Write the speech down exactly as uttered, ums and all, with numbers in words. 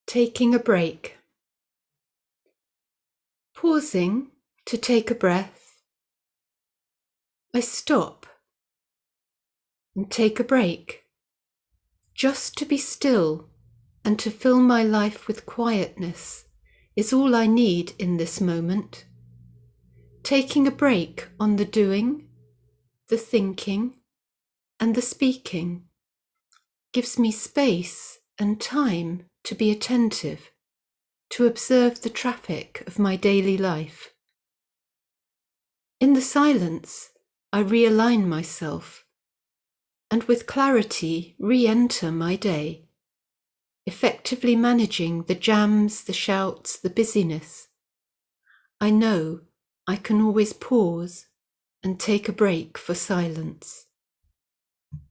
Taking a break. Pausing to take a breath, I stop and take a break, just to be still and to fill my life with quietness is all I need in this moment. Taking a break on the doing, the thinking, and the speaking gives me space and time to be attentive, to observe the traffic of my daily life. In the silence, I realign myself and with clarity re-enter my day, effectively managing the jams, the shouts, the busyness. I know I can always pause and take a break for silence.